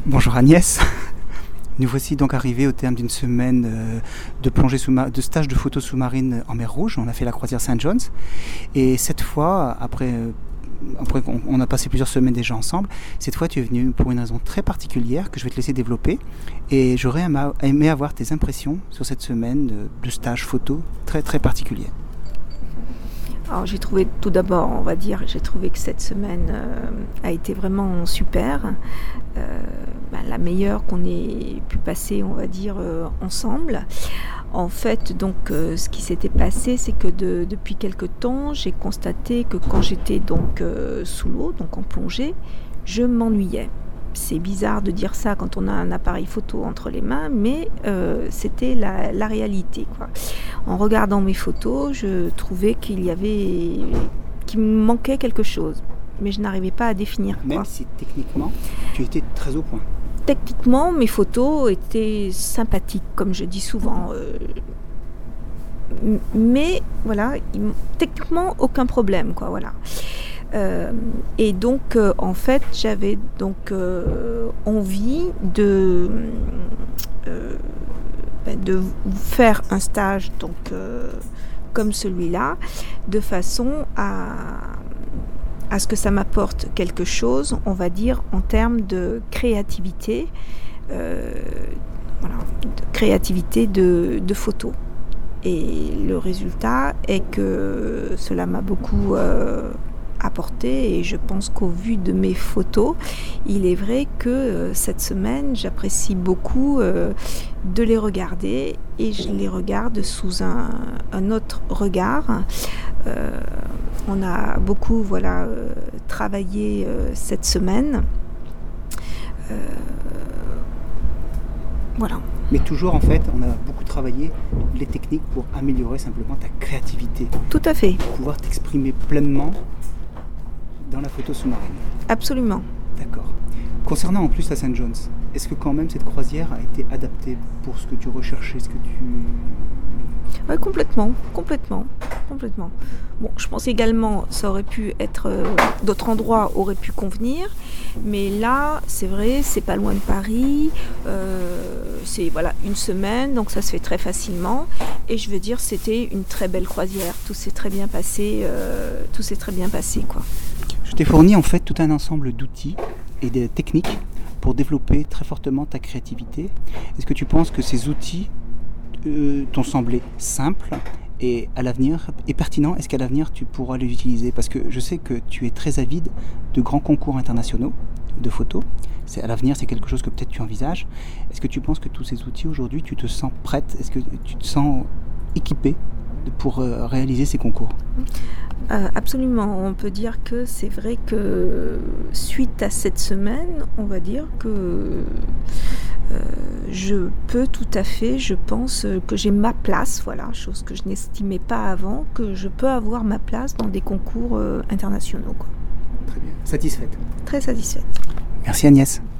Bonjour Agnès, nous voici donc arrivés au terme d'une semaine de stage de photo sous-marine en mer Rouge. On a fait la croisière St. John's et cette fois, après on a passé plusieurs semaines déjà ensemble, cette fois tu es venu pour une raison très particulière que je vais te laisser développer et j'aurais aimé avoir tes impressions sur cette semaine de stage photo très très particulier. Alors j'ai trouvé tout d'abord, j'ai trouvé que cette semaine a été vraiment super, la meilleure qu'on ait pu passer, ensemble. En fait, donc, ce qui s'était passé, c'est que depuis quelque temps, j'ai constaté que quand j'étais donc sous l'eau, donc en plongée, je m'ennuyais. C'est bizarre de dire ça quand on a un appareil photo entre les mains, mais c'était la réalité, quoi. En regardant mes photos, je trouvais qu'il me manquait quelque chose, mais je n'arrivais pas à définir quoi. Même si techniquement, tu étais très au point. Techniquement, mes photos étaient sympathiques, comme je dis souvent. Mais voilà, techniquement, aucun problème, quoi, voilà. Et donc, en fait, j'avais donc envie de faire un stage donc, comme celui-là, de façon à ce que ça m'apporte quelque chose, on va dire, en termes de créativité, de photo. Et le résultat est que cela m'a beaucoup apporté et je pense qu'au vu de mes photos, il est vrai que cette semaine, j'apprécie beaucoup de les regarder et je les regarde sous un autre regard. On a beaucoup travaillé cette semaine. Voilà. Mais toujours, en fait, on a beaucoup travaillé les techniques pour améliorer simplement ta créativité. Tout à fait. Pour pouvoir t'exprimer pleinement dans la photo sous-marine. Absolument. D'accord. Concernant en plus la St. John's, est-ce que quand même cette croisière a été adaptée pour ce que tu recherchais, Oui, complètement. Bon, je pense également ça aurait pu être d'autres endroits auraient pu convenir, mais là, c'est vrai, c'est pas loin de Paris, c'est une semaine, donc ça se fait très facilement. Et je veux dire, c'était une très belle croisière, tout s'est très bien passé, quoi. Je t'ai fourni en fait tout un ensemble d'outils et de techniques pour développer très fortement ta créativité. Est-ce que tu penses que ces outils t'ont semblé simples et à l'avenir et pertinents? Est-ce qu'à l'avenir tu pourras les utiliser? Parce que je sais que tu es très avide de grands concours internationaux de photos. À l'avenir, c'est quelque chose que peut-être tu envisages. Est-ce que tu penses que tous ces outils aujourd'hui, tu te sens prête? Est-ce que tu te sens équipée pour réaliser ces concours? Absolument, on peut dire que c'est vrai que suite à cette semaine, on va dire que je peux tout à fait, je pense que j'ai ma place, chose que je n'estimais pas avant, que je peux avoir ma place dans des concours internationaux, quoi. Très bien, satisfaite? Très satisfaite. Merci Agnès.